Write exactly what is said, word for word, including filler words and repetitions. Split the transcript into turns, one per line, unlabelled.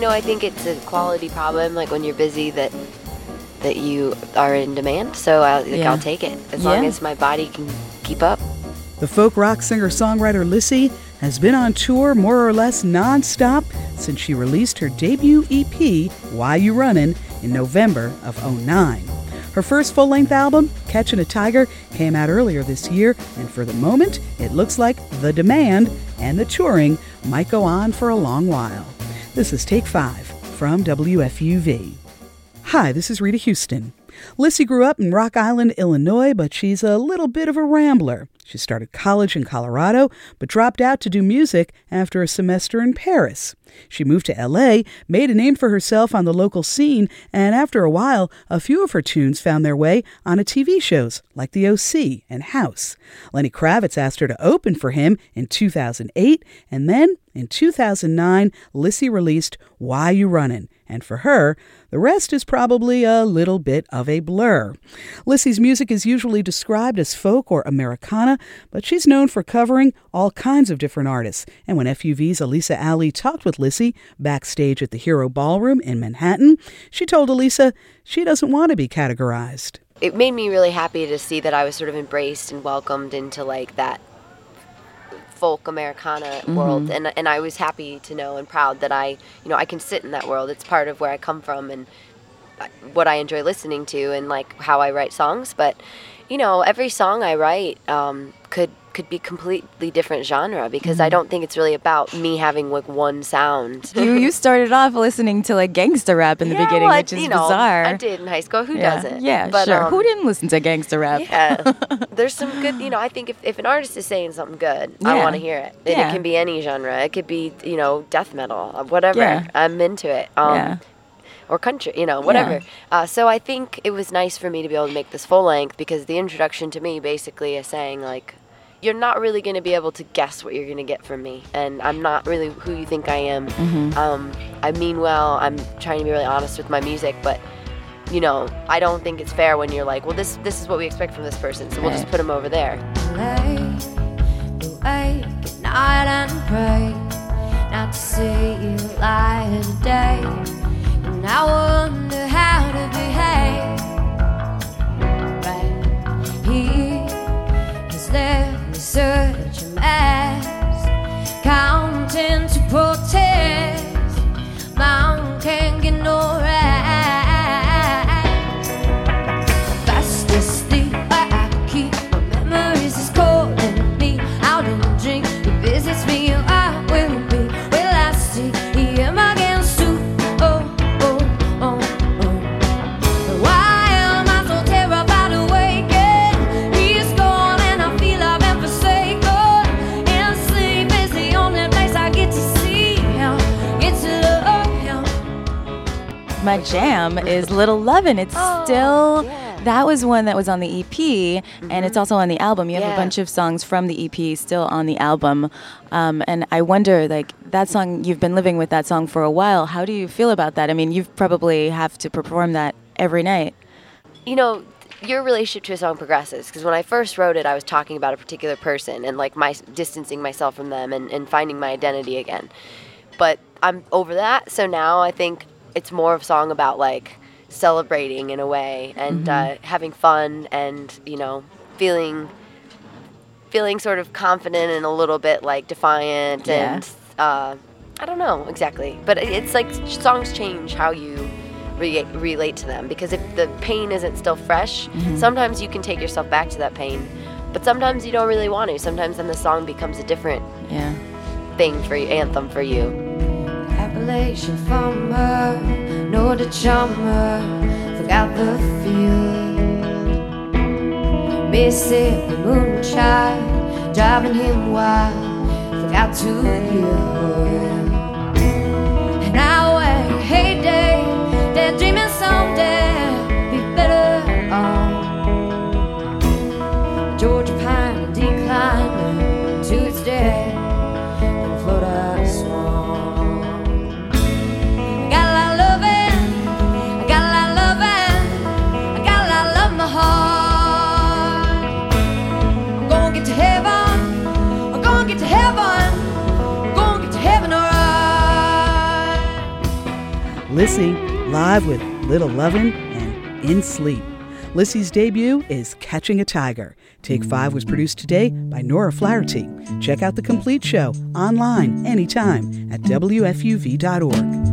know, I think it's a quality problem, like when you're busy, that that you are in demand. So I'll, like,
Yeah.
I'll take it as
Yeah.
long as my body can keep up.
The folk rock singer-songwriter Lissy has been on tour more or less nonstop since she released her debut E P, Why You Runnin', in November of oh nine. Her first full-length album, Catchin' a Tiger, came out earlier this year, and for the moment, it looks like the demand and the touring might go on for a long while. This is Take Five from W F U V. Hi, this is Rita Houston. Lissy grew up in Rock Island, Illinois, but she's a little bit of a rambler. She started college in Colorado, but dropped out to do music after a semester in Paris. She moved to L A, made a name for herself on the local scene, and after a while, a few of her tunes found their way onto T V shows like The O C and House. Lenny Kravitz asked her to open for him in two thousand eight, and then in two thousand nine, Lissy released Why You Runnin', and for her, the rest is probably a little bit of a blur. Lissy's music is usually described as folk or Americana, but she's known for covering all kinds of different artists. And when F U V's Elisa Alley talked with Lissy backstage at the Hero Ballroom in Manhattan, she told Elisa she doesn't want to be categorized.
It made me really happy to see that I was sort of embraced and welcomed into like that folk Americana
Mm-hmm.
world, and and I was happy to know and proud that I, you know, I can sit in that world. It's part of where I come from and what I enjoy listening to and like how I write songs. But you know, every song I write um, could could be completely different genre because
Mm-hmm.
I don't think it's really about me having like one sound.
You you started off listening to like gangster rap in the
Yeah,
beginning,
well, I-
which is
you know,
bizarre.
I did in high school. Who
yeah.
doesn't?
Yeah,
But,
sure.
um,
Who didn't listen to gangster rap?
Yeah, there's some good, you know, I think if, if an artist is saying something good, I
Yeah.
want to hear it. And
Yeah.
it can be any genre. It could be, you know, death metal, uh, whatever.
Yeah.
I'm into it. Um,
Yeah.
Or country, you know, whatever.
Yeah.
Uh, so I think it was nice for me to be able to make this full length because the introduction to me basically is saying, like, you're not really going to be able to guess what you're going to get from me. And I'm not really who you think I am.
Mm-hmm.
Um, I mean well. I'm trying to be really honest with my music, but you know, I don't think it's fair when you're like, well, this this is what we expect from this person, so we'll just
Right.
put him over there.
Late, awake at night and pray not to see you lie today. And I wonder how to behave. Right here is there such a mess, counting to protest. Mom can't get no rest. Fastest sleep where I keep my memories is calling me out in the dream. It visits me, I will be. Will I see him again soon? Oh, oh, oh, oh. Why am I so terrified of waking? He's gone and I feel I've been forsaken. And sleep is the only place I get to see him, get to love him.
My jam is Little Lovin'. It's
Oh,
still,
yeah.
that was one that was on the E P, and it's also on the album. You have
Yeah.
a bunch of songs from the E P still on the album. Um, and I wonder, like, that song, you've been living with that song for a while. How do you feel about that? I mean, you probably have to perform that every night.
You know, your relationship to a song progresses because when I first wrote it, I was talking about a particular person and like my distancing myself from them and, and finding my identity again. But I'm over that, so now I think it's more of a song about like celebrating in a way and uh, having fun and you know feeling feeling sort of confident and a little bit like defiant
Yeah.
and uh, I don't know exactly, but it- it's like songs change how you re- relate to them because if the pain isn't still fresh, sometimes you can take yourself back to that pain, but sometimes you don't really want to. Sometimes then the song becomes a different
Yeah.
thing for you, anthem for you.
Appalachian farmer, know the charmer, forgot the field. Mississippi moonshine, driving him wild, forgot to heal. And I wait, heyday, they're dreaming someday be better off. Georgia pine declining to its dead in Florida swamp. I got a lot of loving, I got a lot of loving, I got a lot of love in my heart. I'm gonna get to heaven, I'm gonna get to heaven, I'm gonna get to heaven, alright.
Lissy, live with Little Lovin' and In Sleep. Lissy's debut is Catching a Tiger. Take Five was produced today by Nora Flaherty. Check out the complete show online anytime at W F U V dot org.